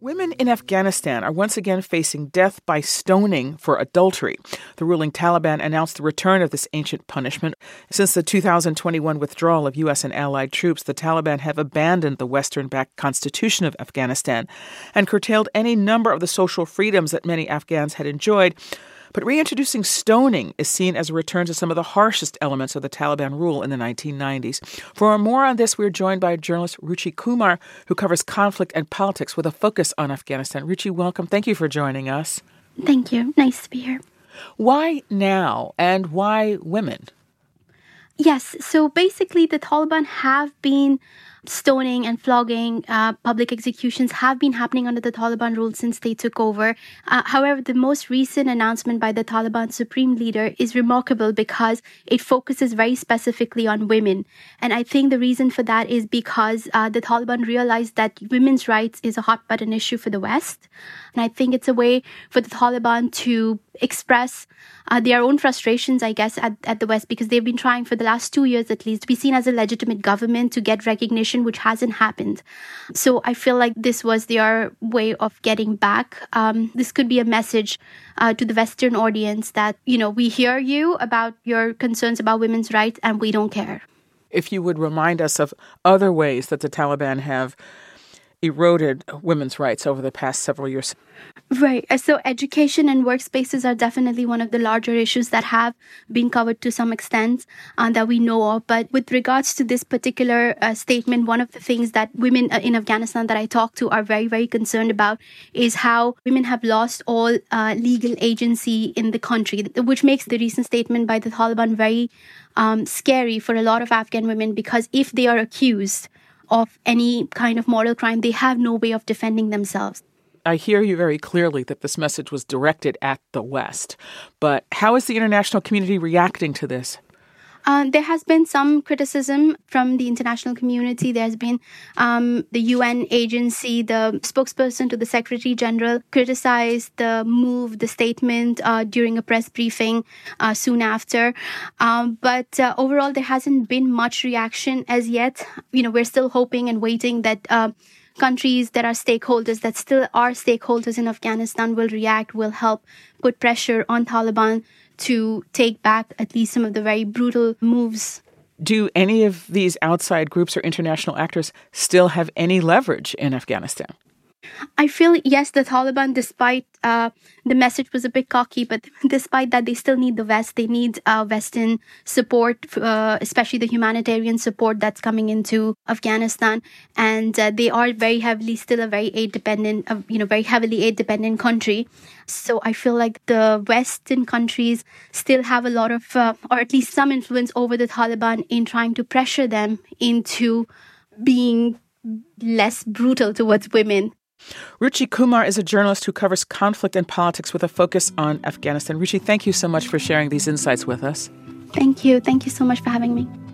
Women in Afghanistan are once again facing death by stoning for adultery. The ruling Taliban announced the return of this ancient punishment. Since the 2021 withdrawal of U.S. and allied troops, the Taliban have abandoned the Western-backed constitution of Afghanistan and curtailed any number of the social freedoms that many Afghans had enjoyed. But reintroducing stoning is seen as a return to some of the harshest elements of the Taliban rule in the 1990s. For more on this, we're joined by journalist Ruchi Kumar, who covers conflict and politics with a focus on Afghanistan. Ruchi, welcome. Thank you for joining us. Thank you. Nice to be here. Why now, and why women? Yes, so basically the Taliban have been stoning and flogging, public executions have been happening under the Taliban rule since they took over. However, the most recent announcement by the Taliban supreme leader is remarkable because it focuses very specifically on women. And I think the reason for that is because the Taliban realized that women's rights is a hot button issue for the West. And I think it's a way for the Taliban to express their own frustrations, I guess, at the West, because they've been trying for the last 2 years at least to be seen as a legitimate government, to get recognition, which hasn't happened. So I feel like this was their way of getting back. This could be a message to the Western audience that, you know, we hear you about your concerns about women's rights and we don't care. If you would remind us of other ways that the Taliban have eroded women's rights over the past several years. Right. So education and workspaces are definitely one of the larger issues that have been covered to some extent that we know of. But with regards to this particular statement, one of the things that women in Afghanistan that I talk to are very, very concerned about is how women have lost all legal agency in the country, which makes the recent statement by the Taliban very scary for a lot of Afghan women, because if they are accused of any kind of moral crime, they have no way of defending themselves. I hear you very clearly that this message was directed at the West. But how is the international community reacting to this? There has been some criticism from the international community. There's been the UN agency, the spokesperson to the Secretary General criticized the move, the statement during a press briefing soon after. But overall, there hasn't been much reaction as yet. You know, we're still hoping and waiting that countries that are stakeholders, that still are stakeholders in Afghanistan, will react, will help put pressure on Taliban to take back at least some of the very brutal moves. Do any of these outside groups or international actors still have any leverage in Afghanistan? I feel, yes, the Taliban, despite the message was a bit cocky, but despite that, they still need the West. They need Western support, especially the humanitarian support that's coming into Afghanistan. And they are very heavily, still a very aid-dependent, very heavily aid-dependent country. So I feel like the Western countries still have a lot of, or at least some influence over the Taliban in trying to pressure them into being less brutal towards women. Ruchi Kumar is a journalist who covers conflict and politics with a focus on Afghanistan. Ruchi, thank you so much for sharing these insights with us. Thank you. Thank you so much for having me.